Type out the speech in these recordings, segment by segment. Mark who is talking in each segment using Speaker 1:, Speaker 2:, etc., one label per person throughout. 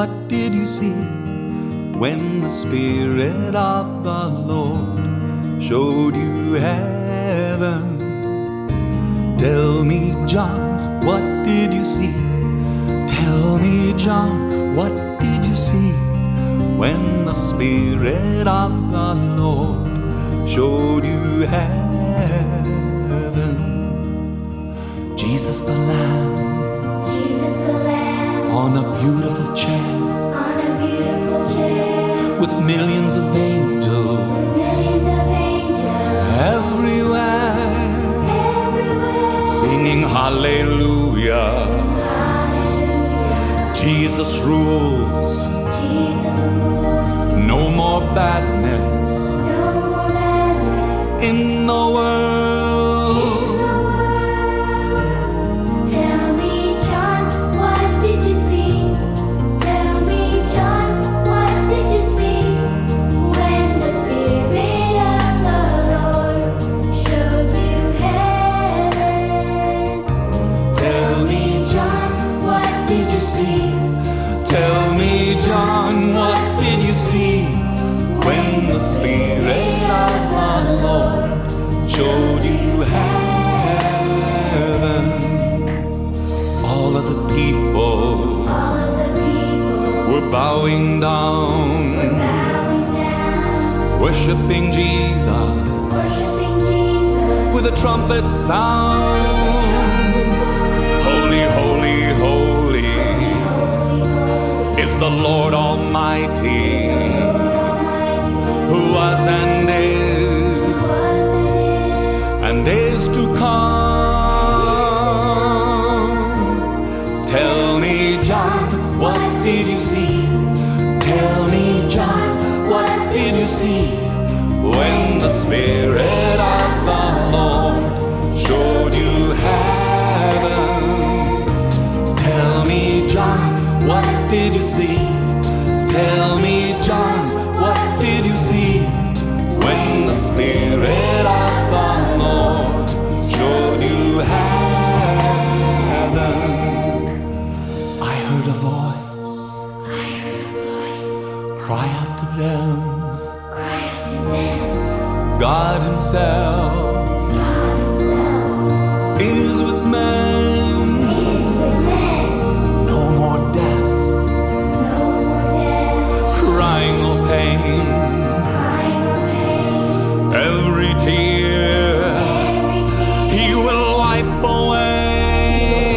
Speaker 1: what did you see when the Spirit of the Lord showed you heaven? Tell me, John, what did you see? Tell me, John, what did you see when the Spirit of the Lord showed you heaven? Jesus the Lamb, on a beautiful chair, with millions of angels, everywhere, singing hallelujah. Jesus rules. No more badness in the world.
Speaker 2: Tell me, John, what did you see? Tell me, John, what did you see when the Spirit of the Lord showed you heaven? Tell me, John, what did you see?
Speaker 1: Tell me, John, what did you see when the Spirit of the Lord showed you heaven? All of the people were bowing down, worshiping Jesus with a trumpet sound. Holy, holy, holy is the Lord Almighty, who was and is to come. Tell me, John, what did you see? Tell me, John, what did you see when the Spirit of the Lord showed you heaven? Tell me, John, what did you see? Tell me, John, what did you see when the Spirit of the Lord showed you heaven? I heard a voice cry out to them. God Himself is with men. No more death, crying or pain. Every tear He will wipe away.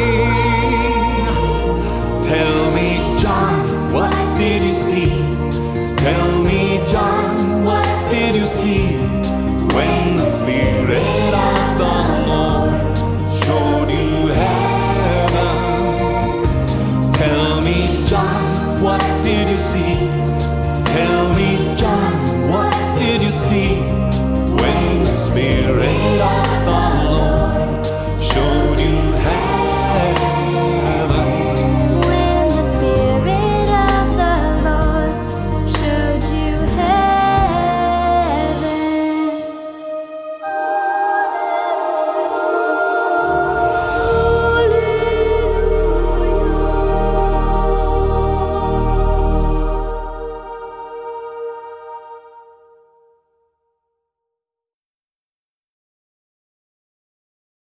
Speaker 1: Tell me, John, what did you see? Tell me, John, what did you see when the Spirit